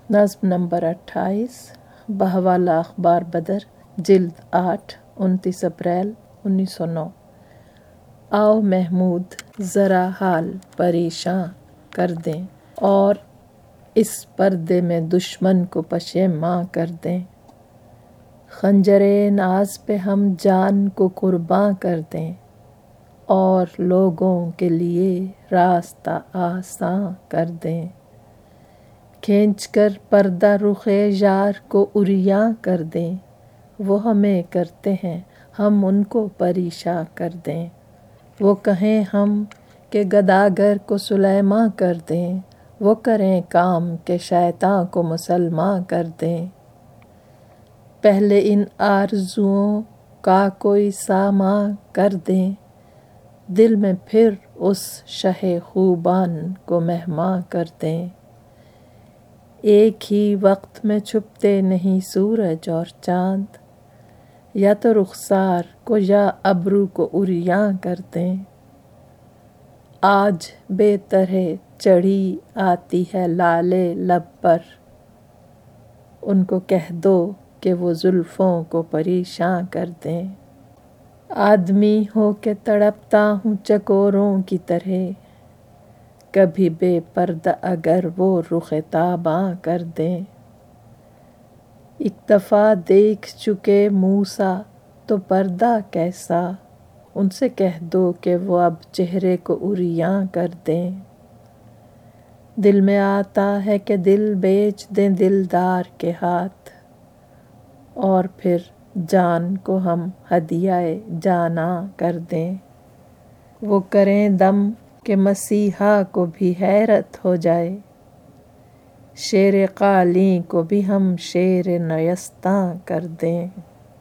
نظم نمبر 28 بہوالا اخبار بدر جلد 8 29 اپریل 1909۔ آؤ محمود ذرا حال پریشاں کر دیں اور اس پردے میں دشمن کو پشیماں کر دیں، خنجر ناز پہ ہم جان کو قرباں کر دیں اور لوگوں کے لیے راستہ آساں کر دیں، کھینچ کر پردہ رخ یار کو عریاں کر دیں، وہ ہمیں کرتے ہیں ہم ان کو پریشاں کر دیں، وہ کہیں ہم کہ گداگر کو سلیماں کر دیں، وہ کریں کام کہ شیطاں کو مسلماں کر دیں، پہلے ان آرزوؤں کا کوئی ساماں کر دیں، دل میں پھر اس شہ خوبان کو مہماں کر دیں، ایک ہی وقت میں چھپتے نہیں سورج اور چاند، یا تو رخسار کو یا ابرو کو عریاں کر دیں، آج بے طرح چڑھی آتی ہے لالے لب پر، ان کو کہہ دو کہ وہ زلفوں کو پریشاں کر دیں، آدمی ہو کے تڑپتا ہوں چکوروں کی طرح، کبھی بے پردہ اگر وہ رخ تاباں کر دیں، ایک دفعہ دیکھ چکے موسیٰ تو پردہ کیسا، ان سے کہہ دو کہ وہ اب چہرے کو عریاں کر دیں، دل میں آتا ہے کہ دل بیچ دیں دلدار کے ہاتھ، اور پھر جان کو ہم ہدیہ جاناں کر دیں، وہ کریں دم کہ مسیحا کو بھی حیرت ہو جائے، شیر قالیں کو بھی ہم شیر نیستاں کر دیں۔